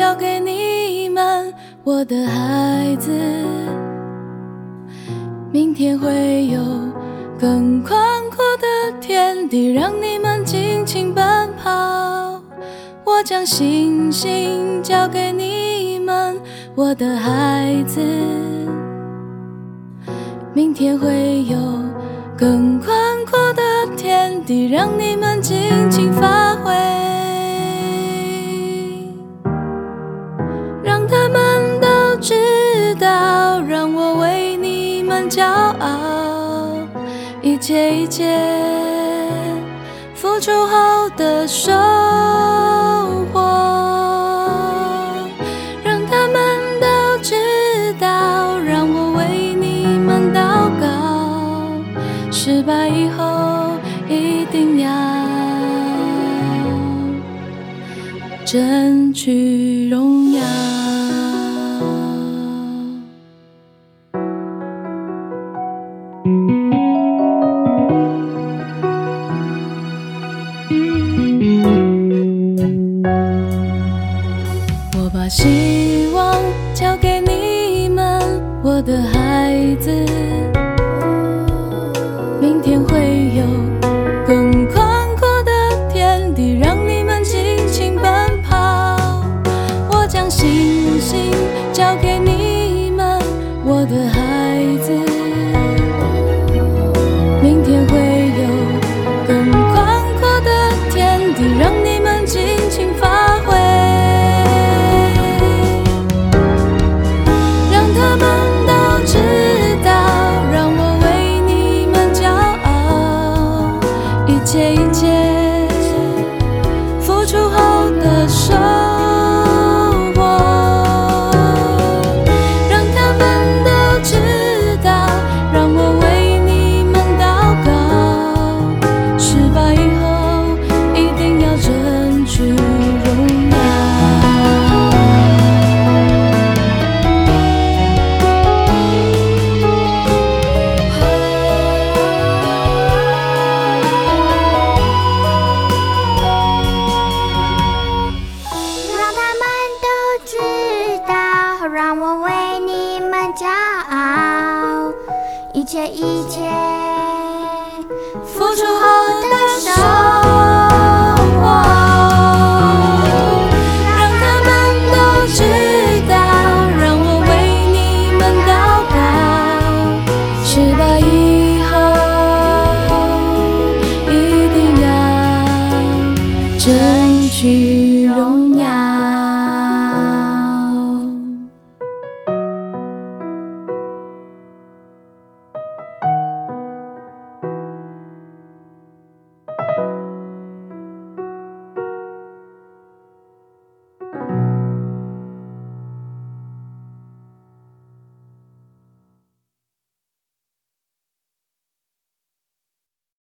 交给你们，我的孩子。明天会有更宽阔的天地，让你们尽情奔跑。我将星星交给你们，我的孩子。明天会有更宽阔的天地，让你们尽情发挥，让他们都知道，让我为你们骄傲。一切付出后的收获，让他们都知道，让我为你们祷告。失败以后一定要争取荣耀。我把希望交给你们，我的孩子。明天会有更宽阔的天地，让你们尽情奔跑。我将星星交给你们，我的孩子。明天会有更宽阔的天地，让你们尽情发挥，让他们都知道，让我为你们骄傲。一切付出后的收获，让他们都知道，让我为你们祷告。失败以后一定要争取荣耀。 让他们都知道，让我为你们骄傲。一切